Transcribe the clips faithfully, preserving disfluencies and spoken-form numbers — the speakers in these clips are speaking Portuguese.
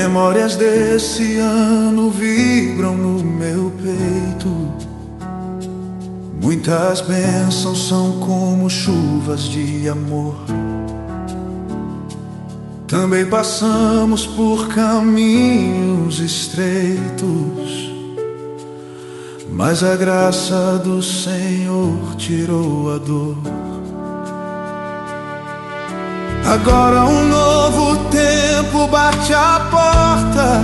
Memórias desse ano vibram no meu peito. Muitas bênçãos são como chuvas de amor. Também passamos por caminhos estreitos, mas a graça do Senhor tirou a dor. Agora um novo tempo bate à porta,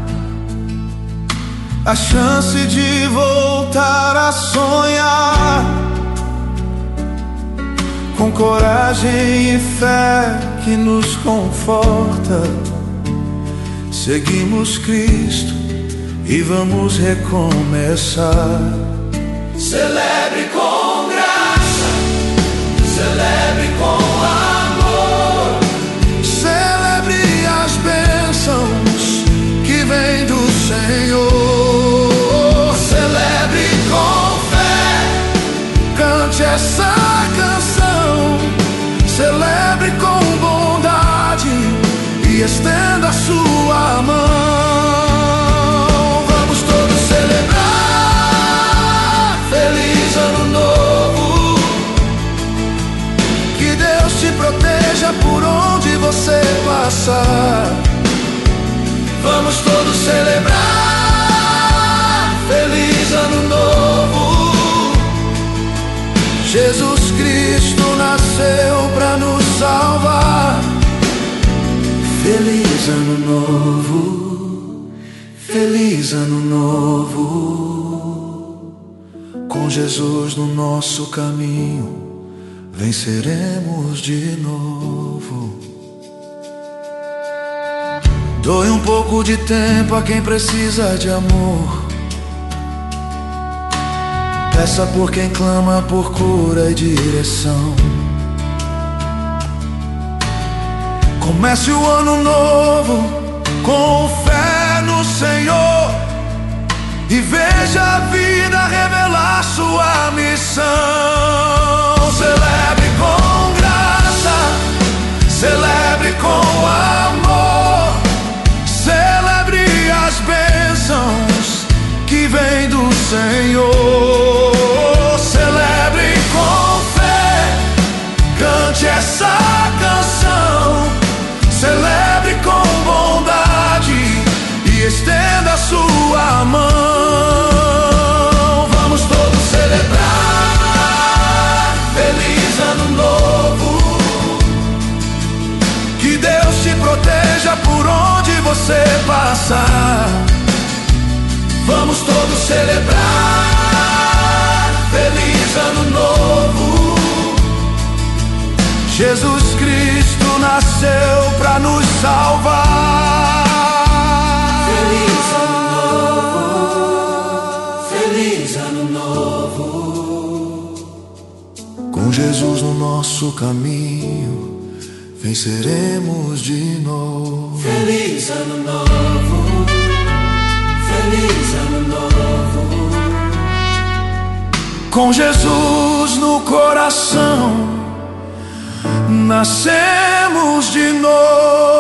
a chance de voltar a sonhar, com coragem e fé que nos conforta. Seguimos Cristo e vamos recomeçar. Celebre com graça, celebre com amor, celebre as bênçãos que vêm do Senhor. Celebre com fé, cante essa canção, celebre com bondade e estenda a sua mão. Vamos todos celebrar, feliz ano novo. Que Deus te proteja por onde você passar. Vamos todos celebrar, feliz ano novo. Jesus Cristo nasceu pra nos salvar. Feliz ano novo, feliz ano novo. Com Jesus no nosso caminho, venceremos de novo. Doe um pouco de tempo a quem precisa de amor. Peça por quem clama por cura e direção. Comece o ano novo com fé no Senhor e veja a vida revelar sua missão. Celebre com graça, celebre com amor, celebre as bênçãos que vêm do Senhor. Celebre com fé, cante essa canção, celebre com bondade e estenda a sua mão. Vamos todos celebrar, feliz ano novo. Que Deus te proteja por onde você passar. Vamos todos celebrar, feliz ano novo. Jesus Cristo nasceu pra nos salvar. Feliz ano novo, feliz ano novo. Com Jesus no nosso caminho, venceremos de novo. Feliz ano novo, feliz ano novo. Com Jesus no coração, nascemos de novo.